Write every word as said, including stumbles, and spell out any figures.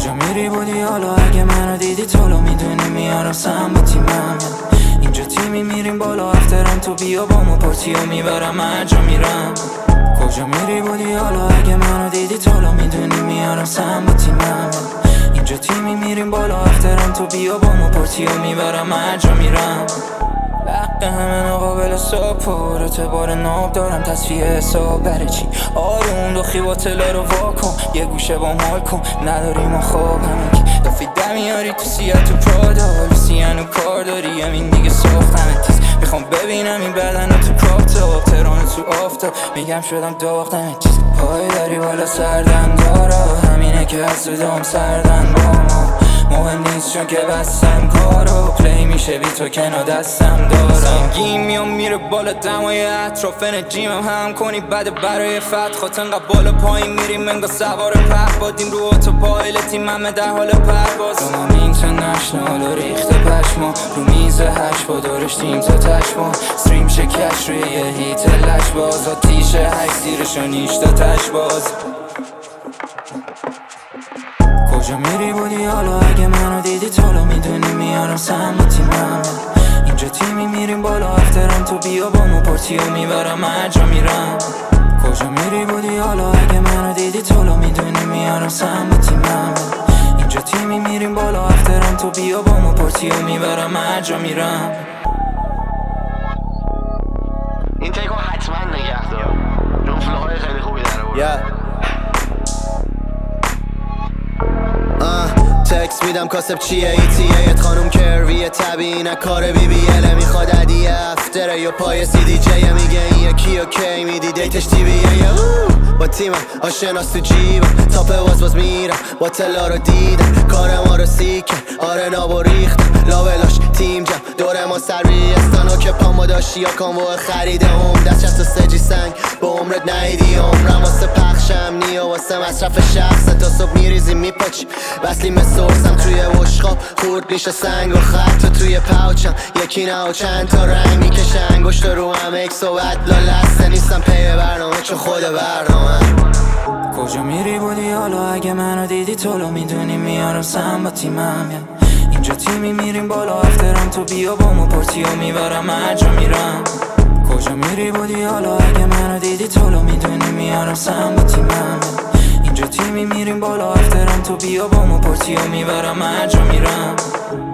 کجا میری بودی حالا اگه منو دیدی تالو میدونی میارم سم با تیمم. اینجا تیمی میریم بالا افترم تو بیا با ما پارتی و میبرم هر جا میرم. کجا میری بودی حالا اگه منو دیدی تالو میدونی میارم سم با تیمم. اینجا تیمی میریم بالا افترم تو بیا با ما پارتی و میبرم هر جا میرم. حق همه ناقابل صبح و اعتبار ناب دارم تصفیه حساب برای چی آروم دو خیباتله رو واکن یه گوشه با مال کن نداریم و خواب همه کی دافی دمیاری تو سیاه تو پرادا لوسیانو کار داری همین دیگه ساختم تیز میخوام ببینم این بدن تو کاپتاپ ترانه تو آفتاب میگم شدم داغتم چیز پای داری بالا سردن دارا همینه که از صدام سردن با ما مهم نیست چون که بستم کارو پلی میشه بی تو کنار دستم دارم سنگین میام میره بالا دمای اطراف نجیمم هم کنی بعد برای فتح خاط انقدر بالا پایین میریم انگا سوار په بادیم رو اتو پایلتیم همه در حال پرواز دومم اینترنشنال و ریخته پشما رو میز هشت با دارشتیم تا تشما استریم شکش روی یه هیت لش باز آتیشه هشت زیرشو نیشتا تش باز کجا میری بودی حالا اگه منو دیدی تالو میدونی میارم سم با تیمم. اینجا تیمی میریم بالا افترم تو بیا با ما پارتی و میبرم هر جا میرم. کجا میری بودی حالا اگه منو دیدی تالو میدونی میارم سم با تیمم. اینجا تیمی میریم بالا افترم تو بیا با ما پارتی و میبرم هر جا میرم. این تیکو حتما نگه دار جمله های خیلی خوبی داره بود yeah. تکس میدم کاسب چیه ایتیه یت خانوم کرویه طبیعی نه کار بی بی اله میخواد عدیه افتره یا پای سی دی جیه میگه این یکی و کی میدی دیتش تی بیه با تیمم آشناس تو جیبم تاپ باز باز میرم با تلا رو دیدم کار ما رو سیکن آره نابو ریختم لابلاش تیم جم دور ما سر بیستان و که پاما داشتی یا کامو خریده هم دست شست و سجی سنگ به عمرت نهیدی عمرم واسه پخشم نیا واسه مصرف شخص تا صبح میریزیم میپاچیم وصلیم سورسم توی وشخاب خورد میشه سنگ و خط و توی پاوچم یکی نه و چند تا رنگ میکشه انگشت رو هم اکس و بدلا لسته نیستم پی برنامه چون خود برنامه. کجا میری بودی حالا اگه منو دیدی تالو میدونی میارم سم با تیمم. اینجا تیمی میریم بالا افترم تو بیا با ما پارتی و میبرم هر جا میرم. کجا میری بودی حالا اگه منو دیدی تالو میدونی میارم سم با تیمم. اینجا تیمی میریم بالا افترم تو بیا با ما پارتی و میبرم هر جا میرم.